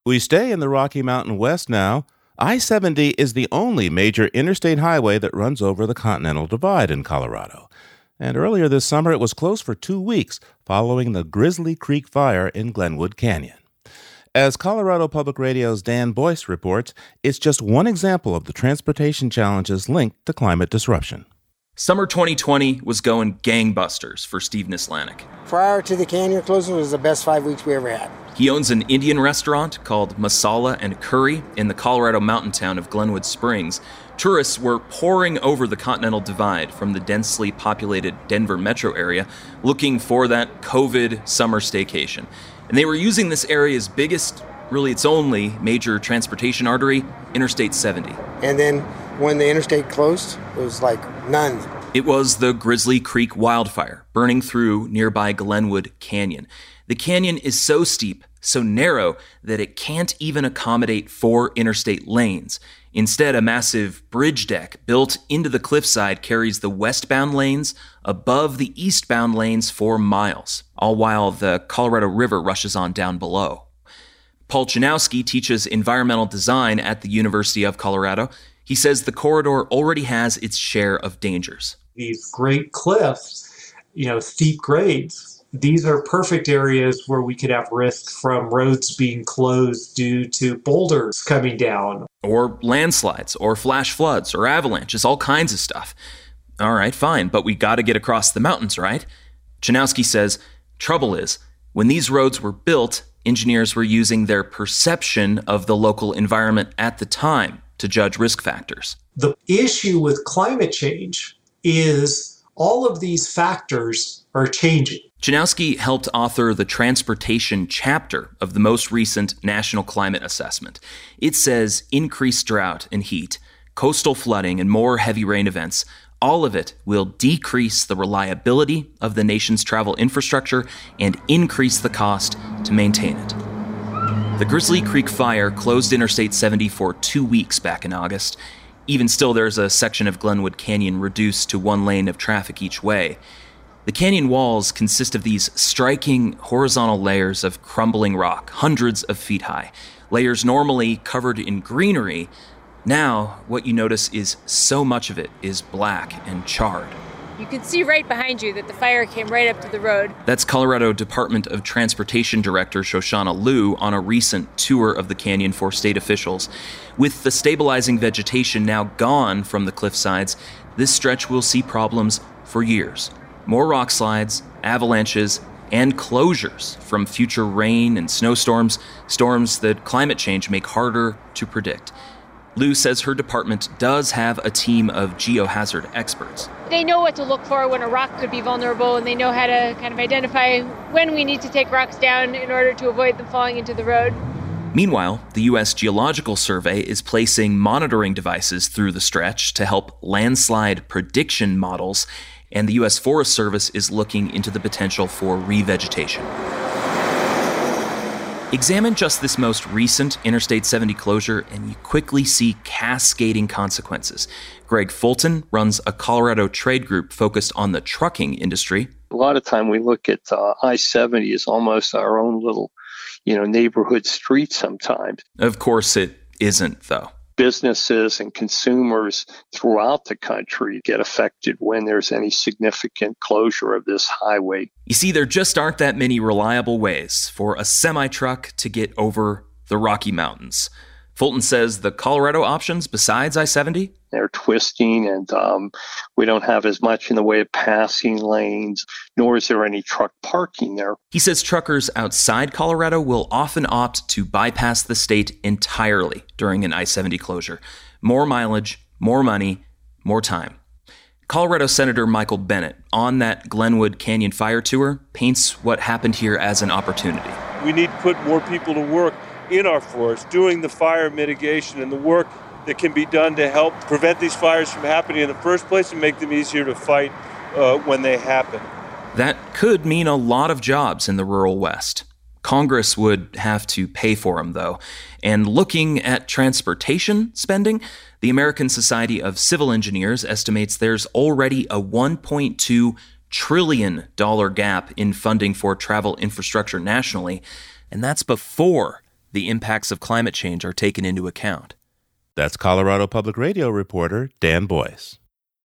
We stay in the Rocky Mountain West now. I-70 is the only major interstate highway that runs over the Continental Divide in Colorado. And earlier this summer, it was closed for 2 weeks following the Grizzly Creek fire in Glenwood Canyon. As Colorado Public Radio's Dan Boyce reports, it's just one example of the transportation challenges linked to climate disruption. Summer 2020 was going gangbusters for Steve Nislanik. Prior to the canyon closing, it was the best 5 weeks we ever had. He owns an Indian restaurant called Masala and Curry in the Colorado mountain town of Glenwood Springs. Tourists were pouring over the Continental Divide from the densely populated Denver metro area looking for that COVID summer staycation. And they were using this area's biggest, really its only, major transportation artery, Interstate 70. And then when the interstate closed, it was like none. It was the Grizzly Creek wildfire burning through nearby Glenwood Canyon. The canyon is so steep, so narrow, that it can't even accommodate 4 interstate lanes. Instead, a massive bridge deck built into the cliffside carries the westbound lanes above the eastbound lanes for miles, all while the Colorado River rushes on down below. Paul Janowski teaches environmental design at the University of Colorado. He says the corridor already has its share of dangers. These great cliffs, steep grades, these are perfect areas where we could have risk from roads being closed due to boulders coming down. Or landslides, or flash floods, or avalanches, all kinds of stuff. All right, fine, but we got to get across the mountains, right? Janowski says, trouble is, when these roads were built, engineers were using their perception of the local environment at the time to judge risk factors. The issue with climate change is all of these factors are changing. Janowski helped author the transportation chapter of the most recent National Climate Assessment. It says increased drought and heat, coastal flooding, and more heavy rain events, all of it will decrease the reliability of the nation's travel infrastructure and increase the cost to maintain it. The Grizzly Creek fire closed Interstate 70 for 2 weeks back in August. Even still, there's a section of Glenwood Canyon reduced to 1 lane of traffic each way. The canyon walls consist of these striking horizontal layers of crumbling rock, hundreds of feet high. Layers normally covered in greenery. Now, what you notice is so much of it is black and charred. You can see right behind you that the fire came right up to the road. That's Colorado Department of Transportation Director Shoshana Liu on a recent tour of the canyon for state officials. With the stabilizing vegetation now gone from the cliff sides, this stretch will see problems for years. More rock slides, avalanches, and closures from future rain and snowstorms, storms that climate change make harder to predict. Liu says her department does have a team of geohazard experts. They know what to look for when a rock could be vulnerable, and they know how to kind of identify when we need to take rocks down in order to avoid them falling into the road. Meanwhile, the U.S. Geological Survey is placing monitoring devices through the stretch to help landslide prediction models, and the U.S. Forest Service is looking into the potential for revegetation. Examine just this most recent Interstate 70 closure, and you quickly see cascading consequences. Greg Fulton runs a Colorado trade group focused on the trucking industry. A lot of time we look at I-70 as almost our own little, neighborhood street sometimes. Of course it isn't, though. Businesses and consumers throughout the country get affected when there's any significant closure of this highway. You see, there just aren't that many reliable ways for a semi-truck to get over the Rocky Mountains. Fulton says the Colorado options besides I-70? They're twisting, and we don't have as much in the way of passing lanes, nor is there any truck parking there. He says truckers outside Colorado will often opt to bypass the state entirely during an I-70 closure. More mileage, more money, more time. Colorado Senator Michael Bennet, on that Glenwood Canyon fire tour, paints what happened here as an opportunity. We need to put more people to work in our forest doing the fire mitigation and the work that can be done to help prevent these fires from happening in the first place and make them easier to fight when they happen. That could mean a lot of jobs in the rural West. Congress would have to pay for them, though. And looking at transportation spending, the American Society of Civil Engineers estimates there's already a $1.2 trillion gap in funding for travel infrastructure nationally, and that's before the impacts of climate change are taken into account. That's Colorado Public Radio reporter Dan Boyce.